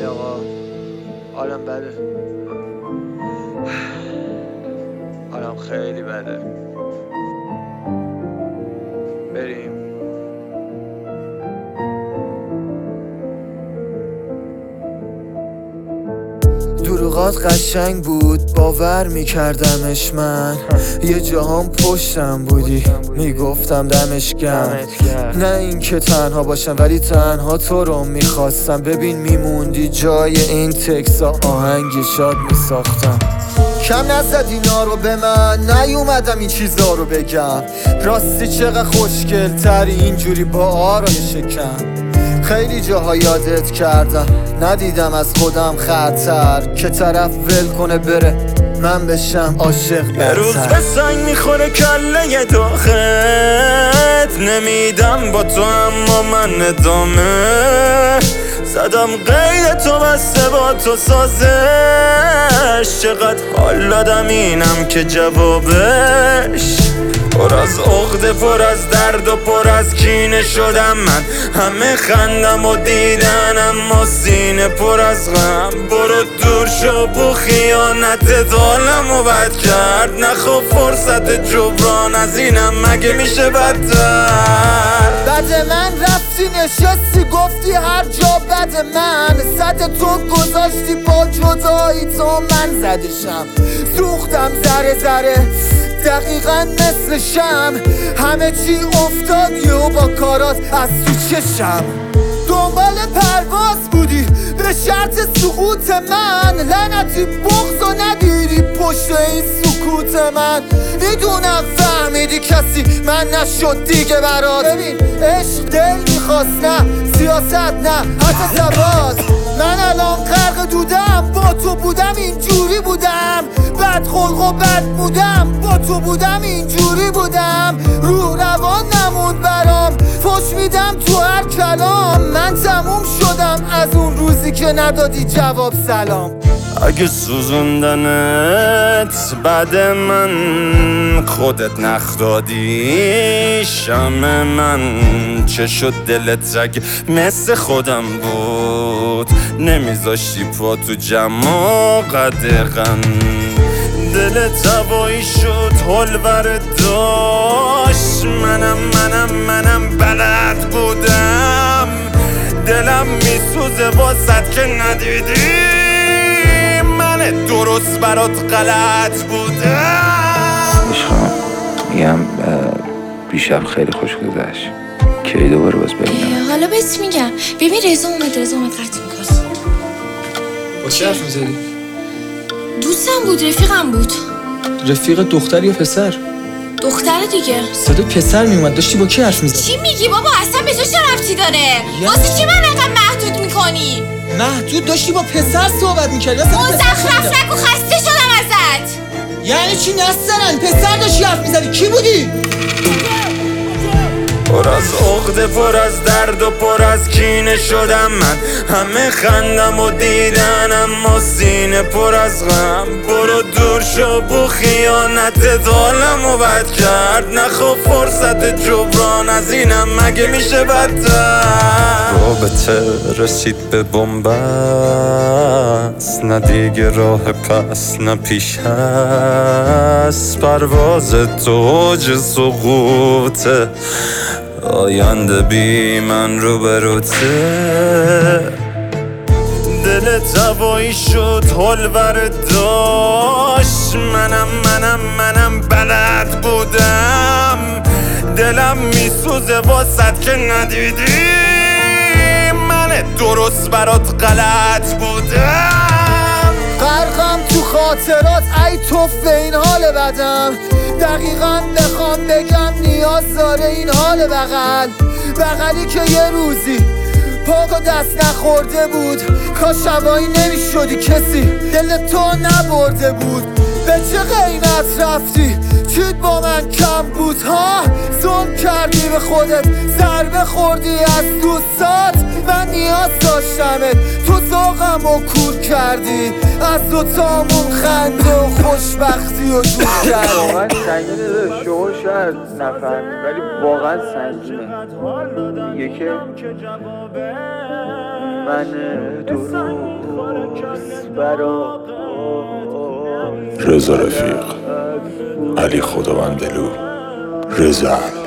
علی آقا حالم بده، حالم خیلی بده. بریم. دروغات قشنگ بود، باور میکردمش من. یه جهان پشتم بودی، میگفتم دمش گرم. نه این که تنها باشم ولی تنها تو رو میخواستم. ببین میموندی جای این تکسا، آهنگی شاد میساختم. کم نزد اینا رو به من، نیومدم این چیزا رو بگم. راستی چقدر خوشگل تری اینجوری با آرای شکم. خیلی جاها یادت کردم، ندیدم از خودم خطر که طرف ول کنه بره من بشم عاشق برتر. روز به سنگ میخوره کله داخت، نمیدم با تو اما من ادامه. زدم قید تو بسته با تو سازش، چقدر حال دادم اینم که جوابش. پر از عقده، پر از درد و پر از کینه شدم من. همه خندم و دیدن اما سینه پر از غم. برو دور شو بو خیانت حالمو بد کرد. نخوا فرصت جبران از اینم مگه میشه بدتر. بد من رفتی نشستی گفتی هر جا بد من. صد تو گذاشتی با جدایی تو من زدشم. سوختم ذره ذره دقیقا مثل شم. همه چی افتاد یهو با کارات از تو چشم. دنبال پرواز بودی به شرط سقوط من. لعنتی بغض و ندیدی پشت این سکوت من. میدونم فهمیدی کسی من نشد دیگه برات. ببین عشق دل میخواست نه سیاست نه حتی ثبات. من الان غرق دودم، با تو بودم اینجوری بودم. بد خلق و بد بودم، با تو بودم اینجوری بودم. رو روان نموند برام، فش میدم تو هر کلام. من تموم شدم از اون روزی که ندادی جواب سلام. اگه سوزوندنت بعد من خودت نخ دادی شمع من، چه شد دلت اگه مثل خودم بود نمیذاشتی پا تو جمع و قدغن. دلت هوایی شد حلور داشت. منم بلد بودم. دلم میسوزه واسد که ندیدی من درست برات غلط بودم. عشقم میگم بیشب خیلی خوش گذشت. کی دوباره باز ببینم؟ حالا بهت میگم. ببین رضا اومد قطع میکنه. با چه حرف میزدی؟ دوستم بود، رفیقم بود. رفیق دختر یا پسر؟ دختر دیگه. صدا پسر میومد، داشتی با کی حرف میزدی؟ چی میگی بابا؟ اصلا به تو چه ربطی داره؟ واسه چی من انقدر محدود میکنی؟ محدود داشتی با پسر صحبت میکردی. مزخرف نگو، خسته شدم ازت. یعنی چی نسترن؟ پسر داشتی حرف میزدی، کی بودی؟ پر از عقده، پر از درد و پر از کینه شدم من. همه خندم و دیدن اما سینه پر از غم. برو دور شو بو خیانت حالمو بد کرد. نخوا فرصت جبران از اینم مگه میشه بدتر. رابطه رسید به بنبست، نه دیگه راه پس نه پیش هست. پرواز تو اوج سقوطه، آینده بی من رو بروته. دلت هوایی شد حلور داشت. منم بلد بودم. دلم میسوزه واسد که ندیدی من درست برات غلط بودم. غرقم تو خاطرات ای توف این حال بدم. دقیقا بخوام بگم نیاز داره این حال بغلی که یه روزی پاک و دست نخورده بود. کاش هوایی نمیشدی کسی دل تو نبرده بود. به چه قیمت رفتی؟ چیت با من کم بود ها؟ ظلم کردی به خودت، ضربه خوردی از دوستات. من نیاز داشتمت، تو ذوقمو کور کردی. از دوتامون خنده و خوشبختی و دور کردی. واقعا سنگینه داره، شما شاید نفهمی ولی واقعا سنگینه. میگه که من درست برا رضا رفیق، علی خداوندلو، رضا